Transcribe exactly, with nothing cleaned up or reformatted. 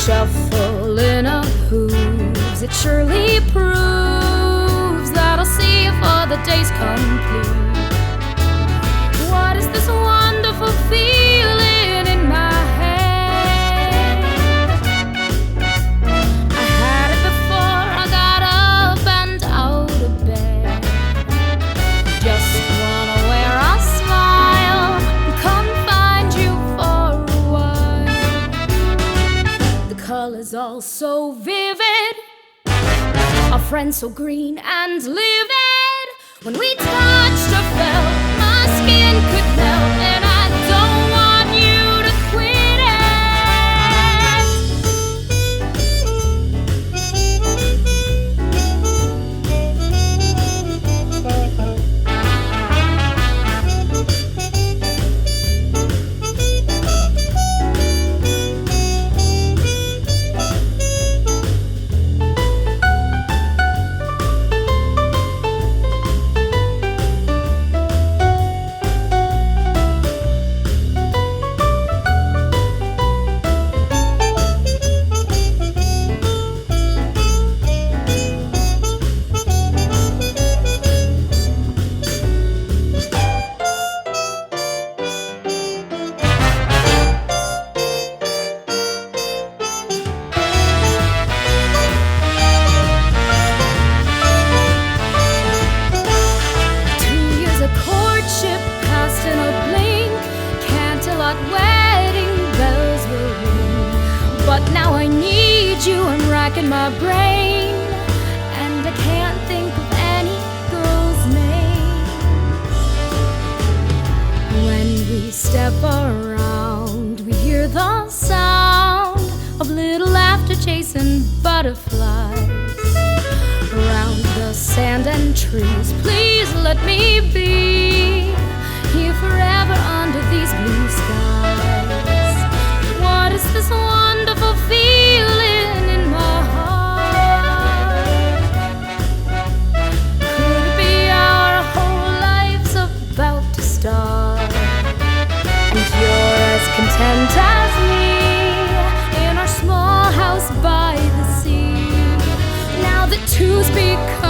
shuffling of hooves, it surely proves that I'll see you for the day's complete. What is this wonderful feeling in my head? I had it before I got up and out of bed. Just wanna wear a smile and come find you for a while. The colors all so vivid, our friends so green and livid. When we touched or felt, my skin could melt, and I don't want you to quit wedding bells will ring. But now I need you, I'm racking my brain, and I can't think of any girl's name. When we step around, we hear the sound of little laughter chasing butterflies around the sand and trees. Please let me be here forever under these blue skies. What is this wonderful feeling in my heart? Could it be our whole lives about to start? And you're as content as me in our small house by the sea. Now that two's become